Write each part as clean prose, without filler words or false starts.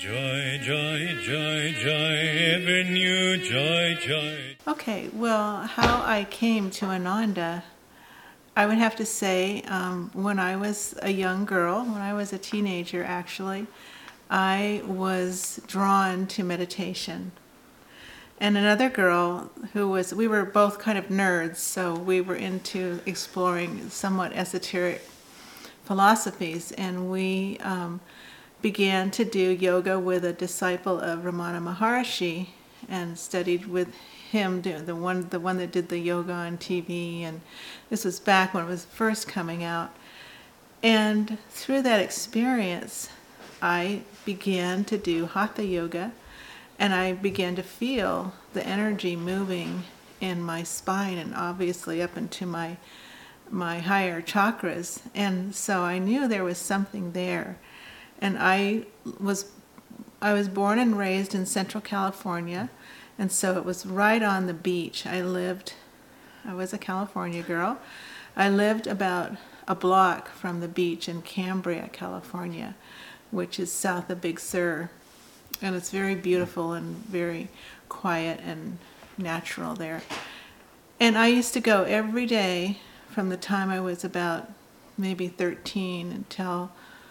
Joy, joy, joy, joy, ever new joy, joy. Okay, well, how I came to Ananda, I would have to say when I was a young girl, when I was a teenager actually, I was drawn to meditation. And another girl we were both kind of nerds, so we were into exploring somewhat esoteric philosophies, and we began to do yoga with a disciple of Ramana Maharshi and studied with him, the one that did the yoga on TV, and this was back when it was first coming out. And through that experience, I began to do Hatha yoga, and I began to feel the energy moving in my spine and obviously up into my higher chakras. And so I knew there was something there. And I was born and raised in Central California, and so it was right on the beach. I was a California girl. I lived about a block from the beach in Cambria, California, which is south of Big Sur. And it's very beautiful and very quiet and natural there. And I used to go every day from the time I was about maybe 13 until,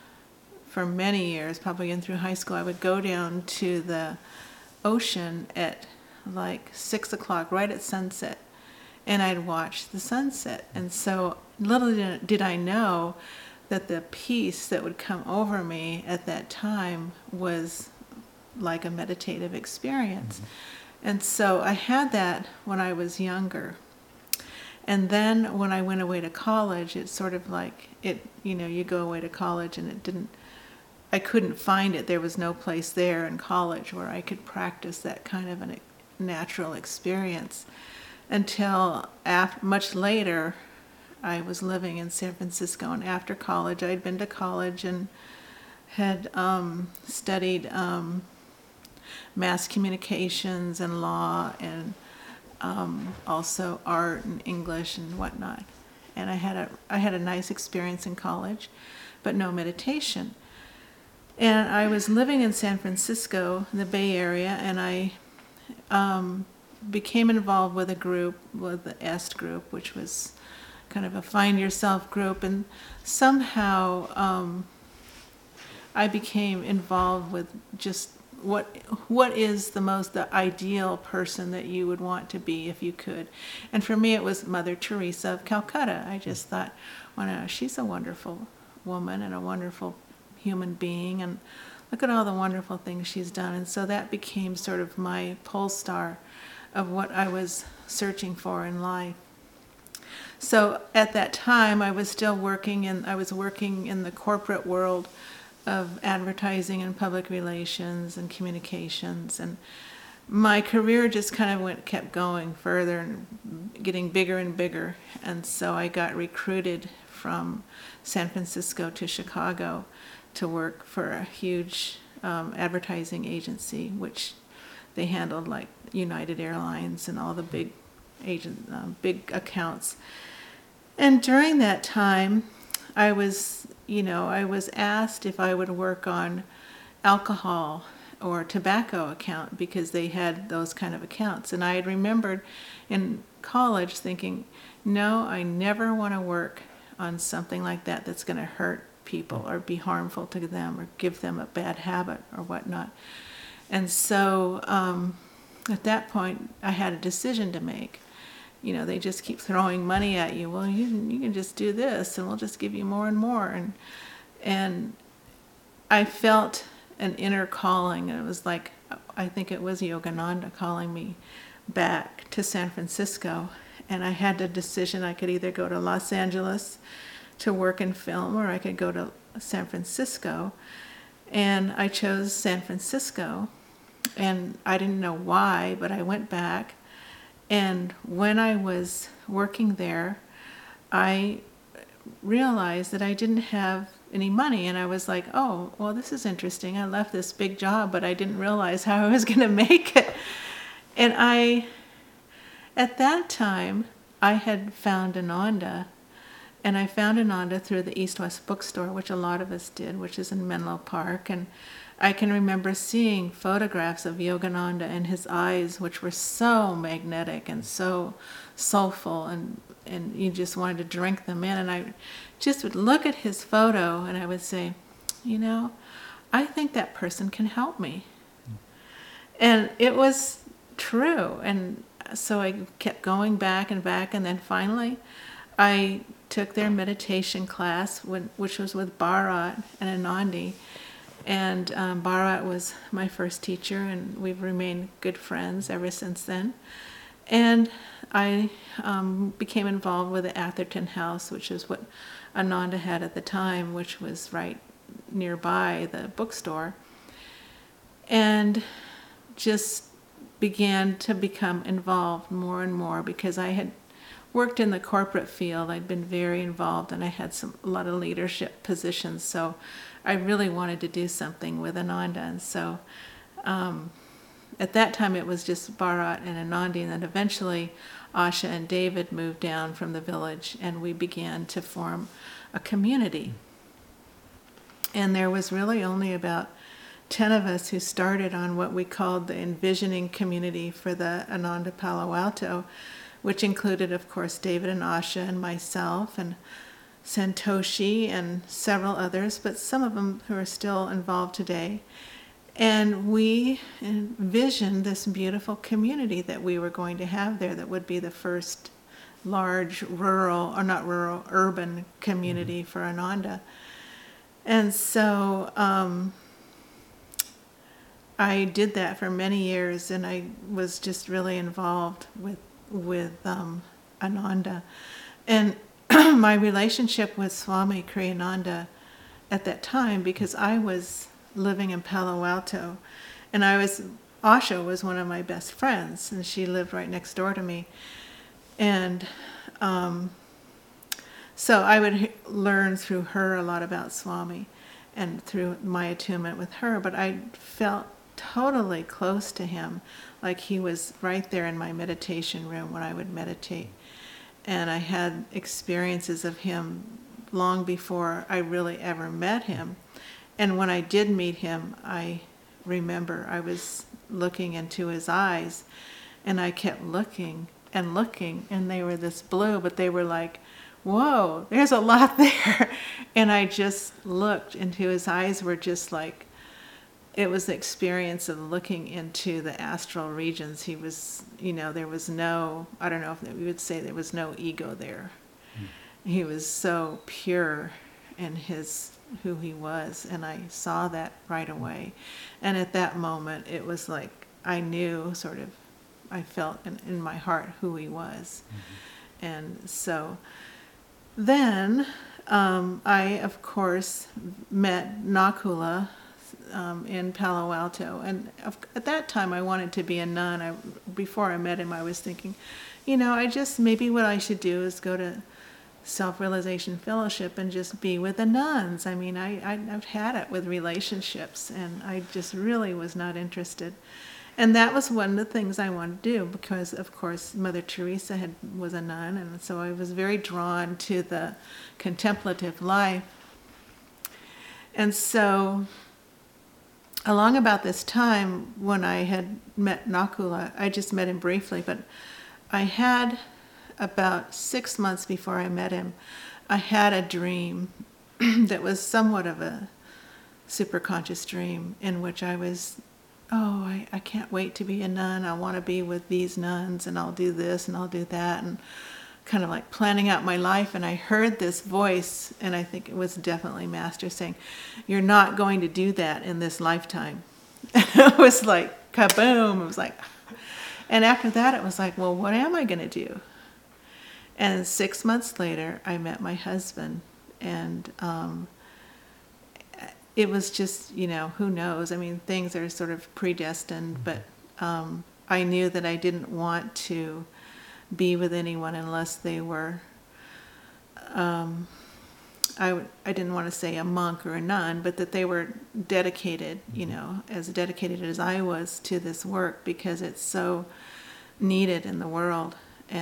for many years, probably in through high school, I would go down to the ocean at like 6 o'clock, right at sunset, and I'd watch the sunset. And so little did I know that the peace that would come over me at that time was like a meditative experience. Mm-hmm. And so I had that when I was younger. And then when I went away to college, it's sort of like you go away to college and I couldn't find it. There was no place there in college where I could practice that kind of a natural experience until much later. I was living in San Francisco, and after college, I'd been to college and had studied mass communications and law and also art and English and whatnot. And I had a nice experience in college, but no meditation. And I was living in San Francisco, the Bay Area, and I became involved with a group, with the EST group, which was kind of a find yourself group. And somehow I became involved with just what is the ideal person that you would want to be if you could. And for me, it was Mother Teresa of Calcutta. I just thought, well, no, she's a wonderful woman and a wonderful human being, and look at all the wonderful things she's done. And so that became sort of my pole star of what I was searching for in life. So at that time, I was working in the corporate world of advertising and public relations and communications, and my career just kind of kept going further and getting bigger and bigger. And so I got recruited from San Francisco to Chicago to work for a huge advertising agency, which they handled like United Airlines and all the big accounts. And during that time, I was asked if I would work on alcohol or tobacco account because they had those kind of accounts. And I had remembered in college thinking, no, I never want to work on something like that that's going to hurt people or be harmful to them or give them a bad habit or whatnot. And so at that point, I had a decision to make. They just keep throwing money at you. Well, you can just do this, and we'll just give you more and more. And I felt an inner calling, and it was like, I think it was Yogananda calling me back to San Francisco. And I had a decision. I could either go to Los Angeles to work in film, or I could go to San Francisco. And I chose San Francisco, and I didn't know why, but I went back. And when I was working there, I realized that I didn't have any money, and I was like, oh, well, this is interesting. I left this big job, but I didn't realize how I was going to make it. And at that time, I had found Ananda, and I found Ananda through the East West Bookstore, which a lot of us did, which is in Menlo Park. And I can remember seeing photographs of Yogananda and his eyes, which were so magnetic and so soulful, and you just wanted to drink them in. And I just would look at his photo and I would say, I think that person can help me. And it was true. And so I kept going back and back, and then finally I took their meditation class, which was with Bharat and Anandi. And Bharat was my first teacher, and we've remained good friends ever since then. And I became involved with the Atherton House, which is what Ananda had at the time, which was right nearby the bookstore. And just began to become involved more and more because I had worked in the corporate field. I'd been very involved, and I had a lot of leadership positions. So I really wanted to do something with Ananda. And so at that time it was just Bharat and Anandi, and then eventually Asha and David moved down from the village, and we began to form a community. And there was really only about 10 of us who started on what we called the envisioning community for the Ananda Palo Alto, which included, of course, David and Asha and myself and Santoshi and several others, but some of them who are still involved today. And we envisioned this beautiful community that we were going to have there that would be the first large urban community for Ananda. And so I did that for many years, and I was just really involved with Ananda. And my relationship with Swami Kriyananda at that time, because I was living in Palo Alto, and Asha was one of my best friends, and she lived right next door to me. And so I would learn through her a lot about Swami and through my attunement with her, but I felt totally close to him, like he was right there in my meditation room when I would meditate. And I had experiences of him long before I really ever met him. And when I did meet him, I remember I was looking into his eyes, and I kept looking and looking, and they were this blue, but they were like, whoa, there's a lot there. And I just looked, and his eyes were just like, it was the experience of looking into the astral regions. He was, there was no, I don't know if we would say there was no ego there. He was so pure in who he was, and I saw that right away. And at that moment, it was like I knew, I felt in my heart who he was. And so then I, of course, met Nakula in Palo Alto, and at that time I wanted to be a nun. Before I met him, I was thinking, maybe what I should do is go to Self-Realization Fellowship and just be with the nuns. I mean, I've had it with relationships, and I just really was not interested. And that was one of the things I wanted to do because, of course, Mother Teresa was a nun, and so I was very drawn to the contemplative life. And so along about this time when I had met Nakula, I just met him briefly, but I had about 6 months before I met him, I had a dream that was somewhat of a superconscious dream in which I was, I can't wait to be a nun. I want to be with these nuns, and I'll do this and I'll do that, and kind of like planning out my life. And I heard this voice, and I think it was definitely Master saying, "You're not going to do that in this lifetime." And it was like kaboom. It was like, and after that it was like, well, what am I going to do? And 6 months later, I met my husband, and it was just, who knows? I mean, things are sort of predestined, but I knew that I didn't want to be with anyone unless they were, I didn't want to say a monk or a nun, but that they were dedicated, as dedicated as I was to this work, because it's so needed in the world.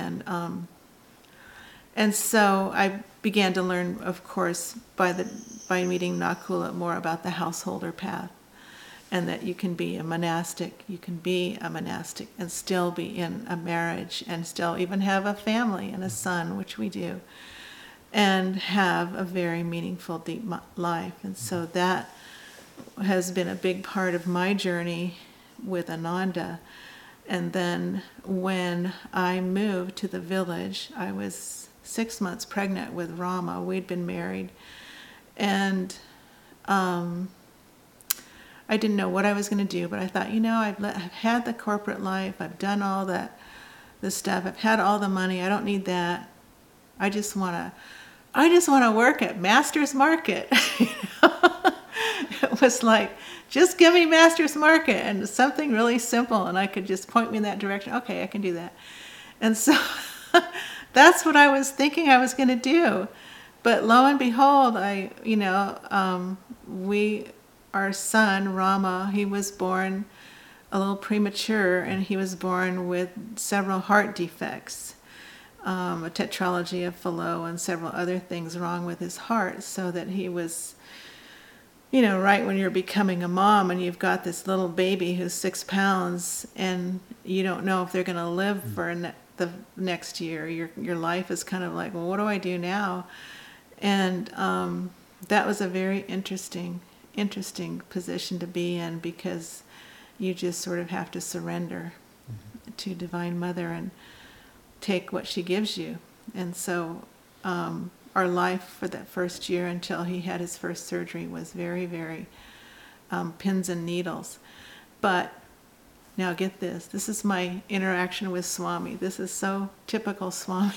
And so I began to learn, of course, by meeting Nakula more about the householder path. and that you can be a monastic, and still be in a marriage and still even have a family and a son, which we do, and have a very meaningful, deep life. And so that has been a big part of my journey with Ananda. And then when I moved to the village, I was 6 months pregnant with Rama. We'd been married. And I didn't know what I was going to do, but I thought, I've had the corporate life. I've done all the stuff. I've had all the money. I don't need that. I just want to work at Master's Market. It was like, just give me Master's Market and something really simple, and I could just point me in that direction. Okay, I can do that. And so that's what I was thinking I was going to do. But lo and behold, our son, Rama, he was born a little premature, and he was born with several heart defects, a tetralogy of Fallot and several other things wrong with his heart, so that he was, right when you're becoming a mom and you've got this little baby who's 6 pounds and you don't know if they're going to live for the next year. Your life is kind of like, well, what do I do now? And that was a very interesting position to be in, because you just sort of have to surrender to Divine Mother and take what she gives you. And so our life for that first year until he had his first surgery was very, very pins and needles. But now get this. This is my interaction with Swami. This is so typical Swami.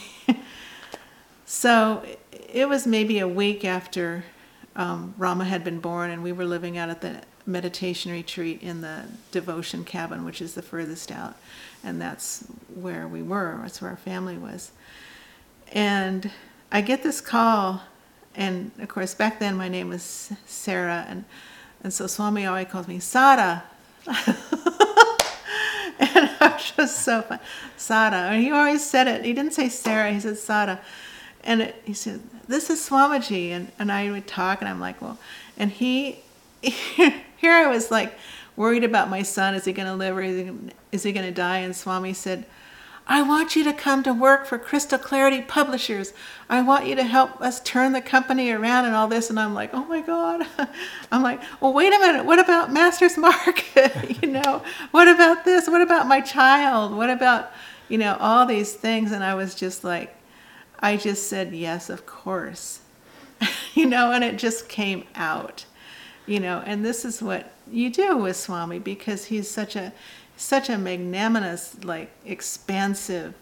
So it was maybe a week after Rama had been born, and we were living out at the meditation retreat in the devotion cabin, which is the furthest out. And that's where we were. That's where our family was. And I get this call, and of course back then my name was Sarah, and so Swami always calls me Sada. And it was just so fun. Sada. And he always said it. He didn't say Sarah, he said Sada. And he said, this is Swamiji. And I would talk, and I'm like, well, and here I was like worried about my son. Is he going to live, or is he going to die? And Swami said, I want you to come to work for Crystal Clarity Publishers. I want you to help us turn the company around and all this. And I'm like, oh my God. I'm like, well, wait a minute. What about Master's Market? What about this? What about my child? What about, all these things? And I was just like, I just said, yes, of course. And it just came out, and this is what you do with Swami, because he's such a magnanimous, like expansive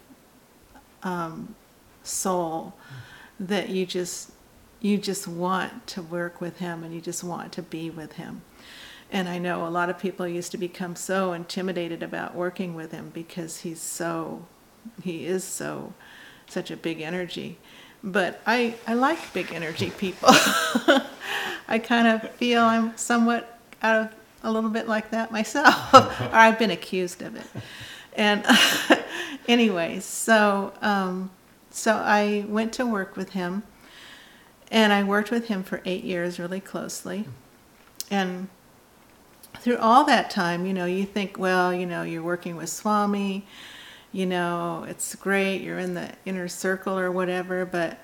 soul, that you just want to work with him, and you just want to be with him. And I know a lot of people used to become so intimidated about working with him, because he is such a big energy. But I like big energy people. I kind of feel I'm somewhat a little bit like that myself, or I've been accused of it. And anyway, so I went to work with him, and I worked with him for 8 years really closely. And through all that time, you think, well, you're working with Swami, it's great, you're in the inner circle or whatever, but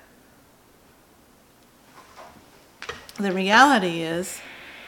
the reality is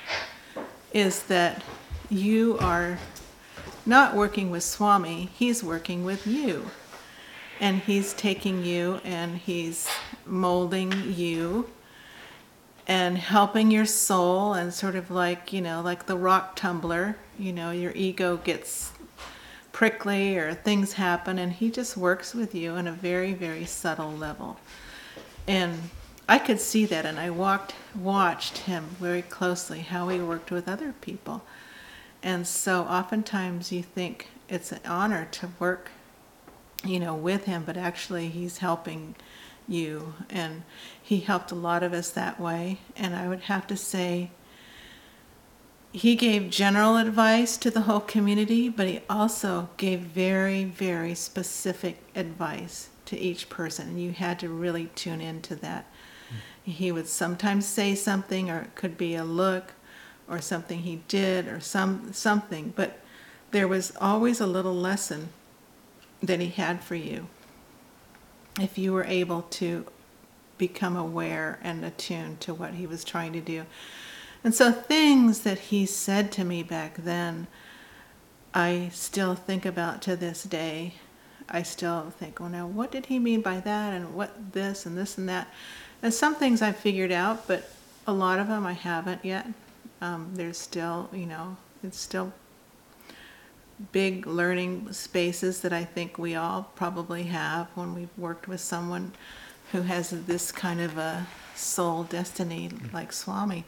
that you are not working with Swami, he's working with you. And he's taking you and he's molding you and helping your soul, and sort of like, like the rock tumbler, your ego gets prickly or things happen, and he just works with you on a very, very subtle level. And I could see that, and I watched him very closely, how he worked with other people. And so oftentimes you think it's an honor to work, with him, but actually he's helping you. And he helped a lot of us that way. And I would have to say, he gave general advice to the whole community, but he also gave very, very specific advice to each person. And you had to really tune into that. He would sometimes say something, or it could be a look, or something he did or something, but there was always a little lesson that he had for you if you were able to become aware and attuned to what he was trying to do. And so things that he said to me back then, I still think about to this day. I still think, well, now what did he mean by that, and what this and this and that. And some things I've figured out, but a lot of them I haven't yet. There's still, it's still big learning spaces that I think we all probably have when we've worked with someone who has this kind of a soul destiny like Swami.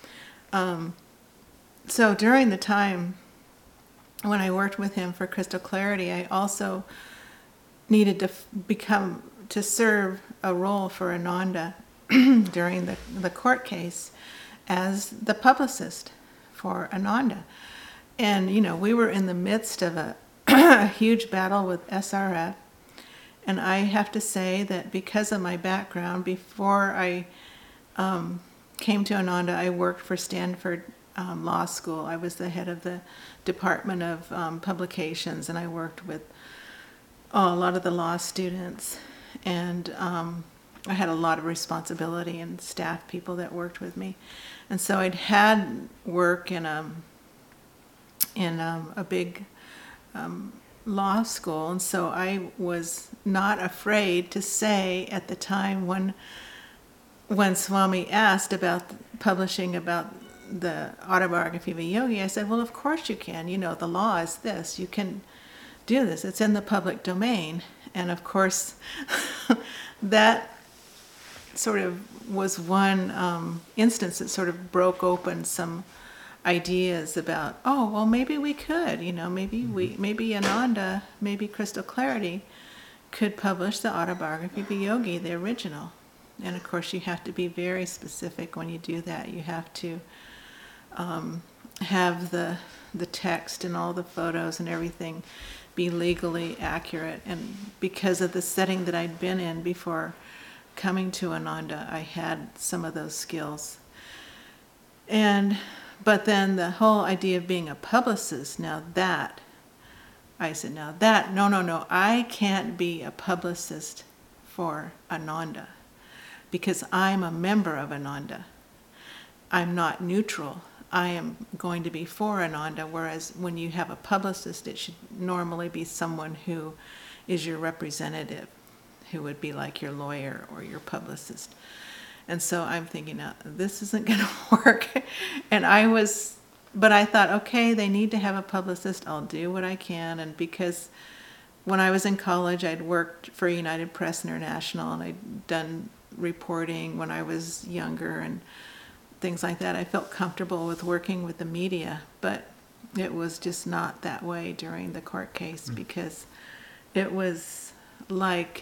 So during the time when I worked with him for Crystal Clarity, I also needed to serve a role for Ananda during the court case as the publicist for Ananda. And, we were in the midst of a huge battle with SRF. And I have to say that because of my background, before I came to Ananda, I worked for Stanford Law School. I was the head of the Department of Publications, and I worked with a lot of the law students. And I had a lot of responsibility and staff people that worked with me. And so I'd had work in a big law school, and so I was not afraid to say at the time when Swami asked about publishing about the autobiography of a yogi, I said, well, of course you can. The law is this. You can do this. It's in the public domain. And of course, that sort of was one instance that sort of broke open some ideas about, oh, well, maybe we could, maybe Ananda, maybe Crystal Clarity could publish the autobiography of a yogi, the original. And of course, you have to be very specific when you do that. You have to have the text and all the photos and everything be legally accurate. And because of the setting that I'd been in before coming to Ananda, I had some of those skills. But then the whole idea of being a publicist, no, I can't be a publicist for Ananda because I'm a member of Ananda. I'm not neutral. I am going to be for Ananda, whereas when you have a publicist, it should normally be someone who is your representative, who would be like your lawyer or your publicist. And so I'm thinking, this isn't going to work. But I thought, okay, they need to have a publicist. I'll do what I can. And because when I was in college, I'd worked for United Press International, and I'd done reporting when I was younger and things like that. I felt comfortable with working with the media, but it was just not that way during the court case because it was like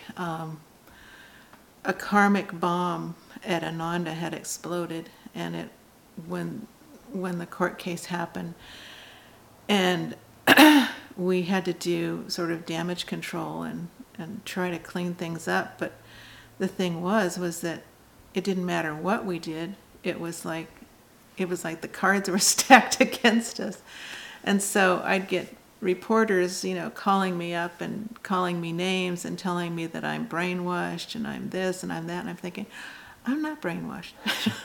a karmic bomb at Ananda had exploded, and when the court case happened, and we had to do sort of damage control and try to clean things up. But the thing was that it didn't matter what we did. It was like the cards were stacked against us. And so I'd get reporters, calling me up and calling me names and telling me that I'm brainwashed and I'm this and I'm that. And I'm thinking, I'm not brainwashed.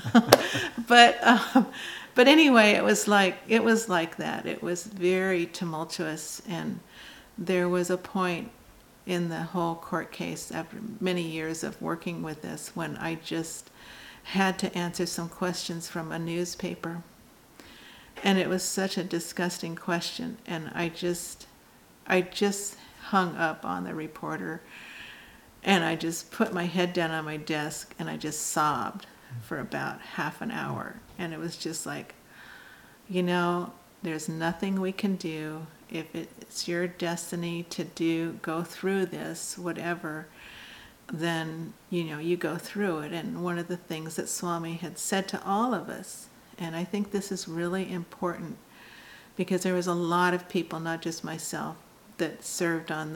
But anyway, it was like that. It was very tumultuous, and there was a point in the whole court case after many years of working with this when I just had to answer some questions from a newspaper. And it was such a disgusting question, and I just hung up on the reporter, and I just put my head down on my desk, and I just sobbed for about half an hour. And it was just like, there's nothing we can do. If it's your destiny to go through this, whatever, then, you go through it. And one of the things that Swami had said to all of us, and I think this is really important because there was a lot of people, not just myself, that served on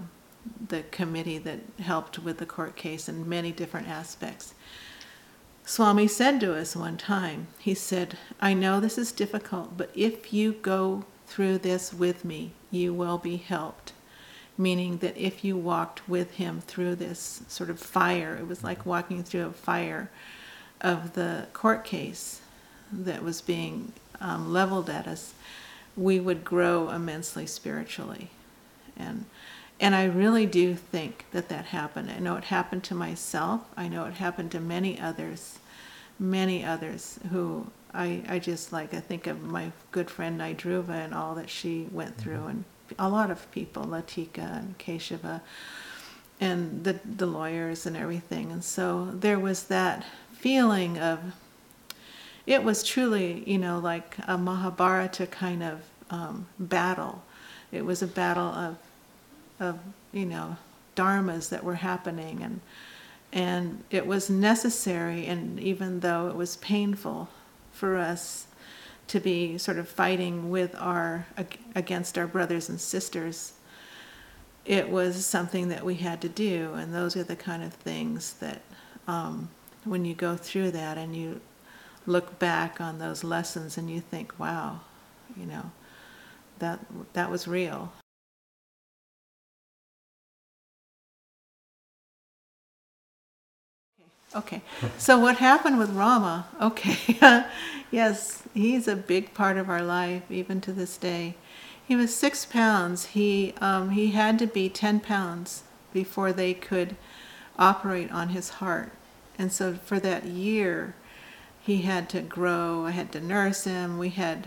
the committee that helped with the court case in many different aspects. Swami said to us one time, he said, I know this is difficult, but if you go through this with me, you will be helped. Meaning that if you walked with him through this sort of fire, it was like walking through a fire of the court case that was being leveled at us, we would grow immensely spiritually. And I really do think that that happened. I know it happened to myself. I know it happened to many others who I just like. I think of my good friend Nidruva and all that she went through, and a lot of people, Latika and Keshava, and the lawyers and everything. And so there was that feeling of, it was truly, like a Mahabharata kind of battle. It was a battle of dharmas that were happening, and it was necessary. And even though it was painful for us to be sort of fighting against our brothers and sisters, it was something that we had to do. And those are the kind of things that when you go through that and you look back on those lessons and you think, wow, that was real. Okay, so what happened with Rama? Okay, yes, he's a big part of our life, even to this day. He was 6 pounds. He had to be 10 pounds before they could operate on his heart. And so for that year, he had to grow. I had to nurse him. We had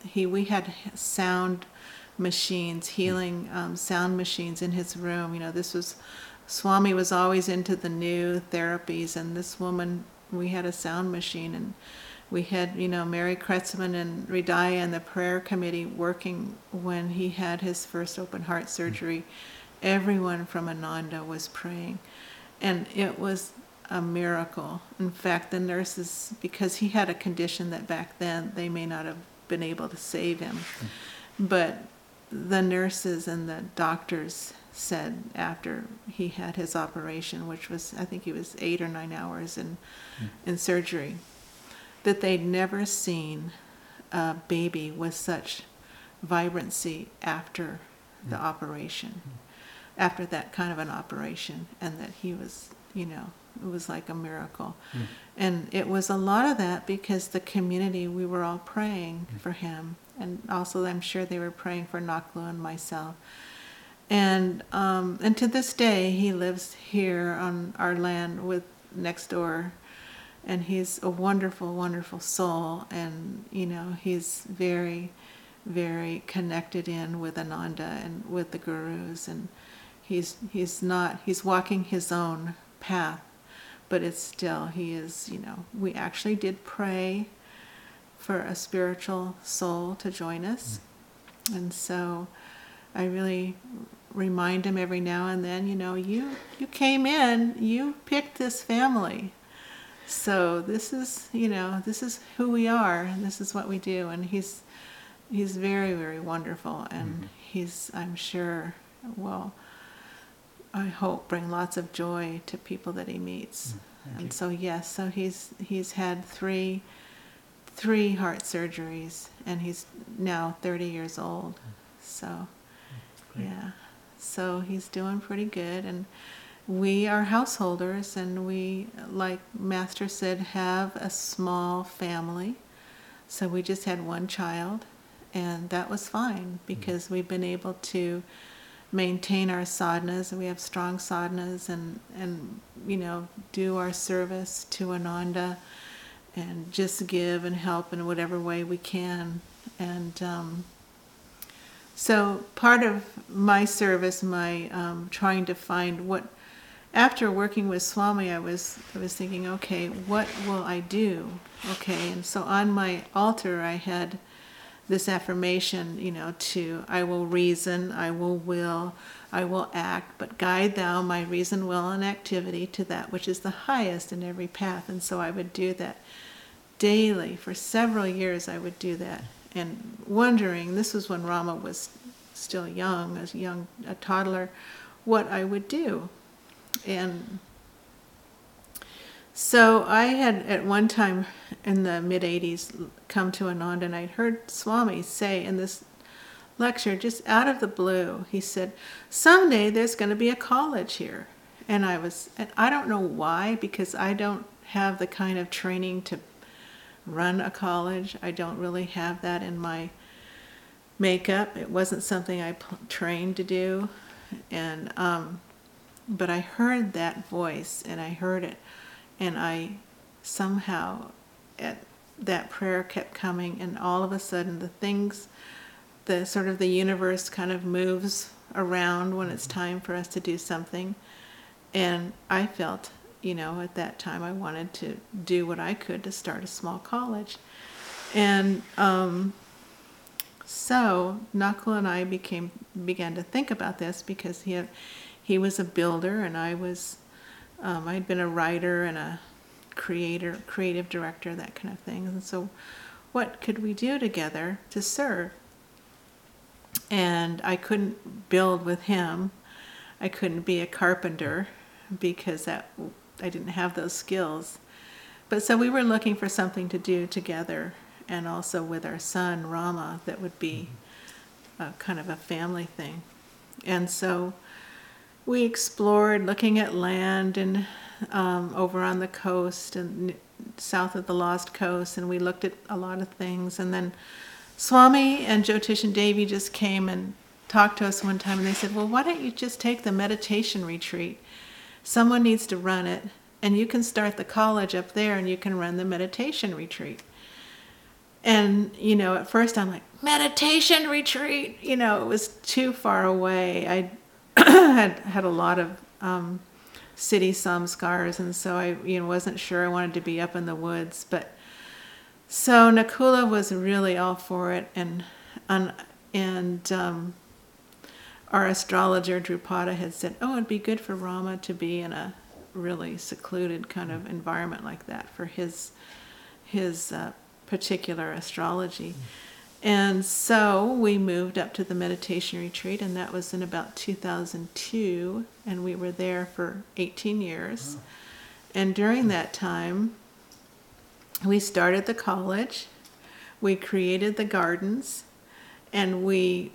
sound machines, healing sound machines in his room. Swami was always into the new therapies, and this woman, we had a sound machine, and we had, Mary Kretzmann and Hridaya and the prayer committee working when he had his first open heart surgery. Everyone from Ananda was praying, and it was a miracle. In fact, the nurses, because he had a condition that back then they may not have been able to save him, but the nurses and the doctors said after he had his operation, which was, I think he was 8 or 9 hours in surgery, that they'd never seen a baby with such vibrancy after the operation, after that kind of an operation, and that he was, it was like a miracle. And it was a lot of that because the community, we were all praying for him, and also I'm sure they were praying for Naklu and myself. And to this day, he lives here on our land next door, and he's a wonderful, wonderful soul. And he's very, very connected in with Ananda and with the gurus, and he's walking his own path, but it's still, he is, we actually did pray for a spiritual soul to join us, and so I really remind him every now and then, you came in, you picked this family. So this is who we are, and this is what we do. And he's very, very wonderful, and he's, I'm sure, I hope, bring lots of joy to people that he meets. And so yes, so he's had three heart surgeries, and he's now 30 years old. So yeah, so he's doing pretty good, and we are householders, and we, like Master said, have a small family. So we just had one child, and that was fine because we've been able to maintain our sadhanas, and we have strong sadhanas, and do our service to Ananda, and just give and help in whatever way we can. And so part of my service, my trying to find what, after working with Swami, I was thinking, okay, what will I do? Okay, and so on my altar I had this affirmation, I will reason, I will, I will act, but guide thou my reason, will, and activity to that which is the highest in every path. And so I would do that daily. For several years I would do that, and wondering, this was when Rama was still young, a toddler, what I would do. And So I had at one time in the mid-'80s come to Ananda, and I'd heard Swami say in this lecture, just out of the blue, he said, someday there's going to be a college here. And I don't know why, because I don't have the kind of training to run a college. I don't really have that in my makeup. It wasn't something I trained to do. And but I heard that voice, and I heard it, and I somehow, that prayer kept coming, and all of a sudden the sort of the universe kind of moves around when it's time for us to do something. And I felt, at that time I wanted to do what I could to start a small college. And so Nakula and I began to think about this, because he was a builder, and I'd been a writer and a creative director, that kind of thing. And so what could we do together to serve? And I couldn't build with him. I couldn't be a carpenter, because I didn't have those skills. But so we were looking for something to do together, and also with our son Rama, that would be kind of a family thing. And so we explored looking at land and over on the coast and south of the Lost Coast, and we looked at a lot of things. And then Swami and Jyotish and Devi just came and talked to us one time, and they said, well, why don't you just take the meditation retreat? Someone needs to run it, and you can start the college up there, and you can run the meditation retreat. And, at first I'm like, meditation retreat? It was too far away. I had a lot of city samskars, and so I wasn't sure I wanted to be up in the woods. But so Nakula was really all for it, and our astrologer Drupada had said, oh, it'd be good for Rama to be in a really secluded kind of environment like that for his particular astrology. And so we moved up to the meditation retreat, and that was in about 2002, and we were there for 18 years. And during that time, we started the college, we created the gardens, and we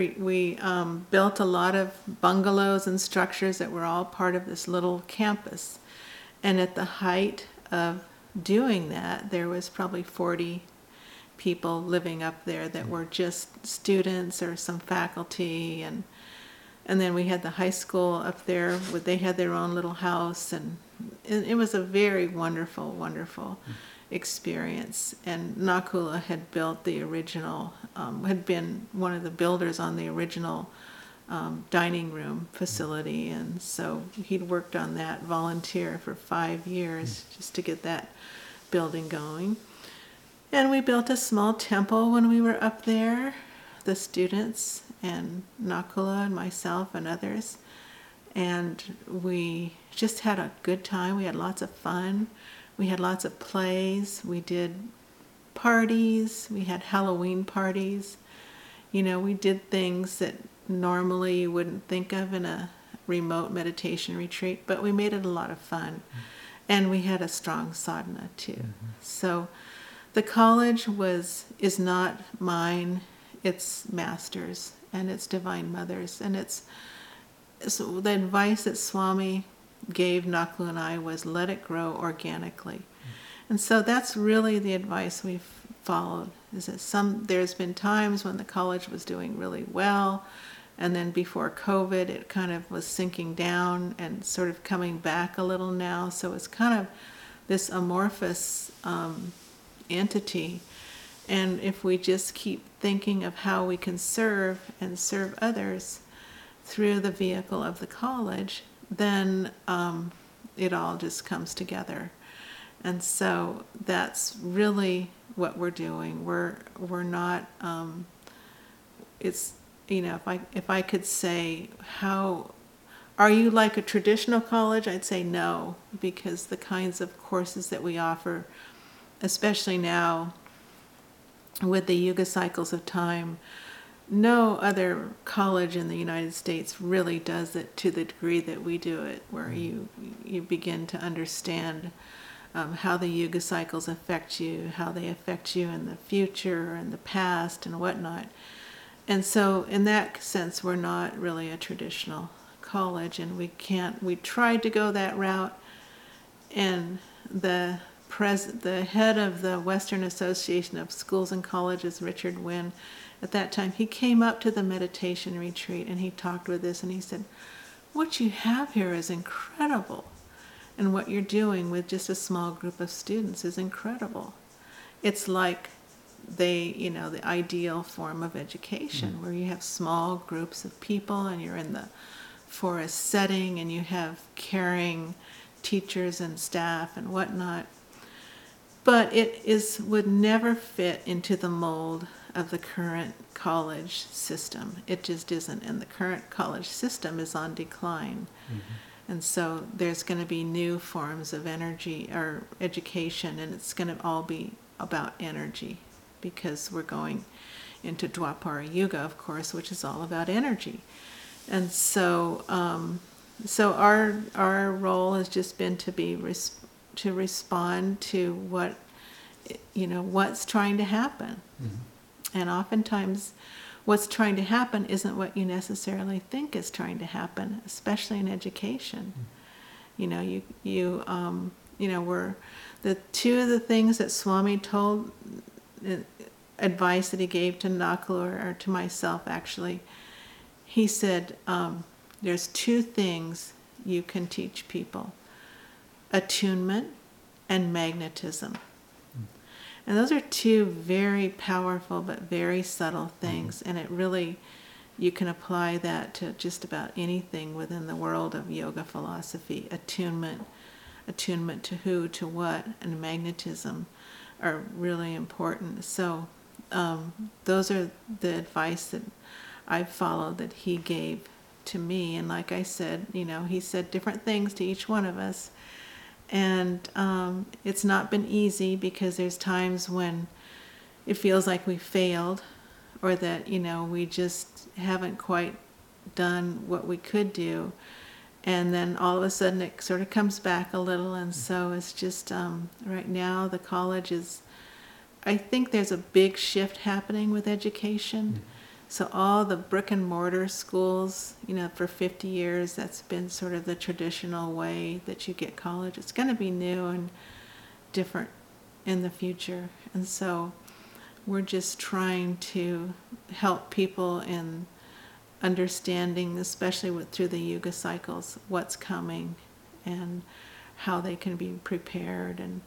built a lot of bungalows and structures that were all part of this little campus. And at the height of doing that, there was probably 40 people living up there that were just students or some faculty, and then we had the high school up there. They had their own little house, and it was a very wonderful, wonderful experience. And Nakula had built the original, had been one of the builders on the original dining room facility, and so he'd worked on that, volunteer for 5 years just to get that building going. And we built a small temple when we were up there, the students and Nakula and myself and others, and we just had a good time. We had lots of fun. We had lots of plays. We did parties. We had Halloween parties. We did things that normally you wouldn't think of in a remote meditation retreat, but we made it a lot of fun. And we had a strong sadhana too. So the college is not mine, it's Master's, and it's Divine Mother's, and so the advice that Swami gave Nakula and I was let it grow organically. And so that's really the advice we've followed, is that there's been times when the college was doing really well, and then before COVID it kind of was sinking down and sort of coming back a little now. So it's kind of this amorphous entity. And if we just keep thinking of how we can serve and serve others through the vehicle of the college, then it all just comes together. And so that's really what we're doing. We're not. It's if I could say, how are you like a traditional college? I'd say no, because the kinds of courses that we offer, especially now with the Yuga cycles of time, no other college in the United States really does it to the degree that we do it, where you begin to understand how the yuga cycles affect you, how they affect you in the future and the past and whatnot. And so in that sense, we're not really a traditional college, and we tried to go that route, and the head of the Western Association of Schools and Colleges, Richard Wynn, at that time, he came up to the meditation retreat and he talked with us and he said, what you have here is incredible. And what you're doing with just a small group of students is incredible. It's like the ideal form of education where you have small groups of people and you're in the forest setting and you have caring teachers and staff and whatnot. But would never fit into the mold of the current college system. It just isn't. And the current college system is on decline. And so there's going to be new forms of energy or education, and it's going to all be about energy, because we're going into Dwapara Yuga, of course, which is all about energy. And so our role has just been to respond to what's trying to happen. And oftentimes what's trying to happen isn't what you necessarily think is trying to happen, especially in education. We're the two of the things that Swami told, advice that he gave to Nakalur, or to myself actually. He said, there's two things you can teach people: attunement and magnetism. And those are two very powerful but very subtle things, and it really, you can apply that to just about anything within the world of yoga philosophy. Attunement to who, to what, and magnetism are really important. So those are the advice that I've followed, that he gave to me. And like I said, he said different things to each one of us. And it's not been easy, because there's times when it feels like we failed, or that, we just haven't quite done what we could do. And then all of a sudden it sort of comes back a little. And so it's just, right now the college I think there's a big shift happening with education. So all the brick and mortar schools, for 50 years, that's been sort of the traditional way that you get college. It's going to be new and different in the future. And so we're just trying to help people in understanding, especially through the yuga cycles, what's coming and how they can be prepared. And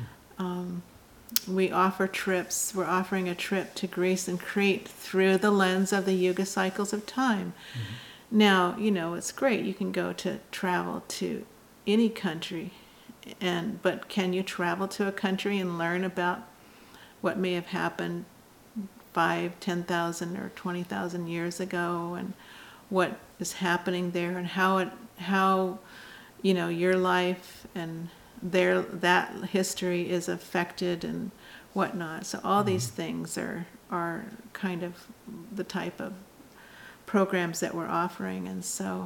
we offer trips. We're offering a trip to Greece and Crete through the lens of the yuga cycles of time. Now, it's great. You can travel to any country, but can you travel to a country and learn about what may have happened 5, 10,000 or 20,000 years ago, and what is happening there, and how your life and that history is affected and whatnot. So all these things are kind of the type of programs that we're offering. And so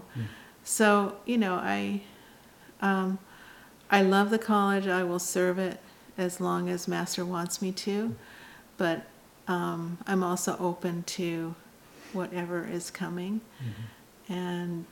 I love the college. I will serve it as long as Master wants me to, but I'm also open to whatever is coming. And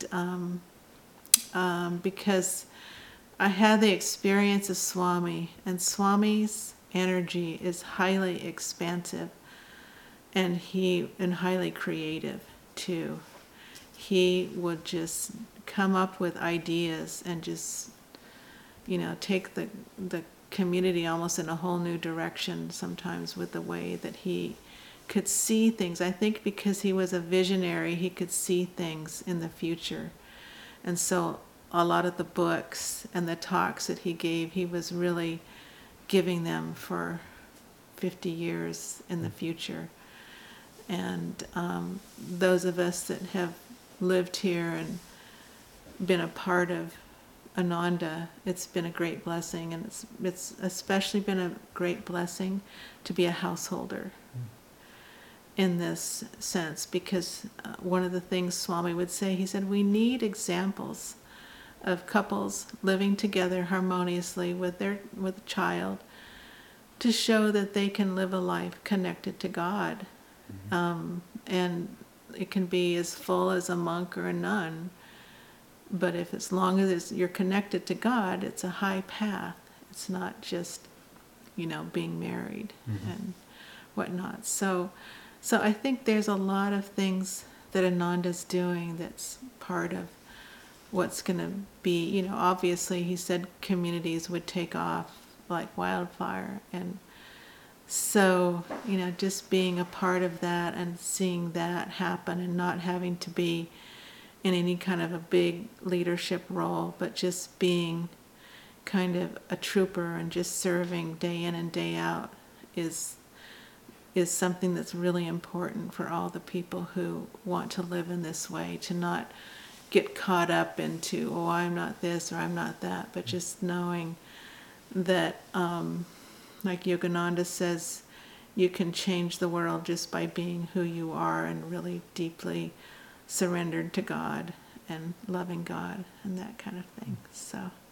because I had the experience of Swami, and Swami's energy is highly expansive, and highly creative too. He would just come up with ideas and just, take the community almost in a whole new direction sometimes with the way that he could see things. I think because he was a visionary, he could see things in the future. And so a lot of the books and the talks that he gave, he was really giving them for 50 years in the future. And those of us that have lived here and been a part of Ananda, it's been a great blessing, and it's especially been a great blessing to be a householder in this sense, because one of the things Swami would say, he said, we need examples of couples living together harmoniously with a child, to show that they can live a life connected to God. And it can be as full as a monk or a nun, but if as long as you're connected to God, it's a high path. It's not just, being married and whatnot. So I think there's a lot of things that Ananda's doing that's part of what's going to be, obviously he said communities would take off like wildfire. And so, just being a part of that and seeing that happen and not having to be in any kind of a big leadership role, but just being kind of a trooper and just serving day in and day out is something that's really important for all the people who want to live in this way, to not get caught up into, oh, I'm not this or I'm not that, but just knowing that, like Yogananda says, you can change the world just by being who you are and really deeply surrendered to God and loving God and that kind of thing. So